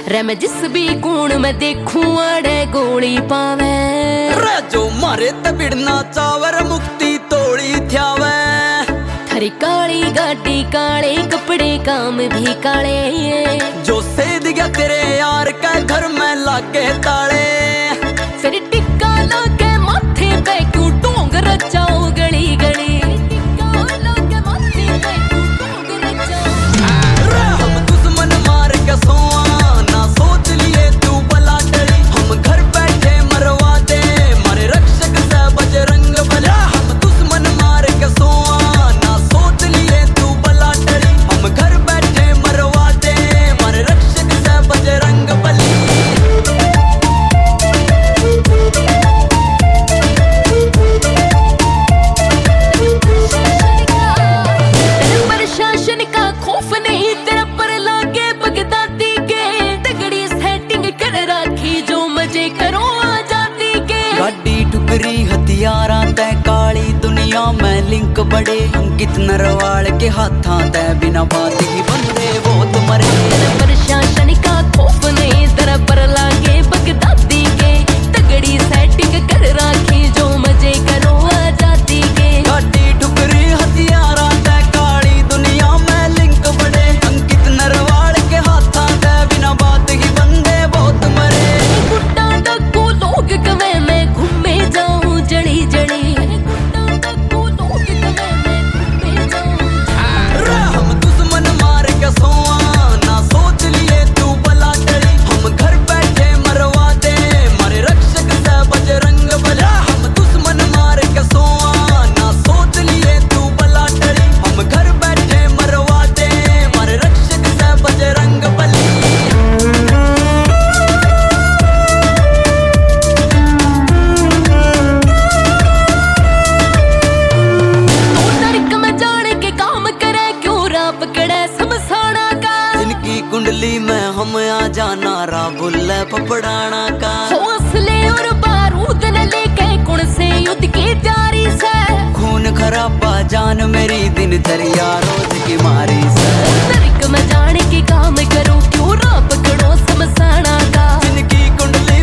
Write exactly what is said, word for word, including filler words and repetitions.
रे मैं जिस भी कूण में देखूं अड़े गोली पावे रे जो मारे ते बिड़ना चावर मुक्ति तोड़ी थ्यावे थारी काली गाड़ी काले कपड़े काम भी काले जो सेद गया तेरे यार का घर में लागे ताले फिर टिक्का लागे माथे पे क्यों टोंग रचाओ गली गली टिक्का लागे माथे पे क्यों टोंग रचाओ रे हम दुश्मन मार के सोआ ना सोच लिए तू बला टली हम घर बैठे मरवा दे मारे रक्षक से बजरंग बली हम दुश्मन मार के सोआ ना सोच लिए तू बला टली हम घर बैठे मरवा दे मारे रक्षक से बजरंग बली प्रशासन का खौफ नहीं तेरा पर लागे बगदादी के तगड़ी सेटिंग कर रखी जो मजे करो आजादी के गाड़ी टुकरी हथियारा तय काली दुनिया में लिंक बड़े अंकित नरवाल के हाथा तय बिना बात ही बंदे बहुत मरे प्रशासन का खौफ नहीं तेरा पर लागे बगदादी के तगड़ी सेटिंग कर रखी जो मजे करो आजादी के गाड़ी टुकरी हथियारा तय काली दुनिया में लिंक बड़े अंकित नरवाल के हाथा तय बिना बात ही बंदे बहुत मरे गुड्डा डक्कू लोग गवे मैं घूमे जाऊं जड़ी जड़ी गुड्डा डक्कू लोग गवे मैं घूमे जाऊं रे हम दुश्मन मार के सोआ ना सोच लिए तू बला टली हम घर बैठे मरवा दे मारे रक्षक से बजरंग बली हम दुश्मन मार के सोआ ना सोच लिए तू बला टली हम घर बैठे मरवा दे मारे रक्षक से बजरंग बली नरक में जाने के काम करे क्यों राप कड़े समसाना का जिनकी कुंडली में हम आ जाना रा बुल्ले पपड़ाना का हौसले और बारूद न लेके कौन से युद्ध की तैयारी से खून खराबा जान मेरी दिनचर्या रोज की मारी से नरक में जाने के काम करो क्यों राप कड़ो समसाना का जिनकी कुंडली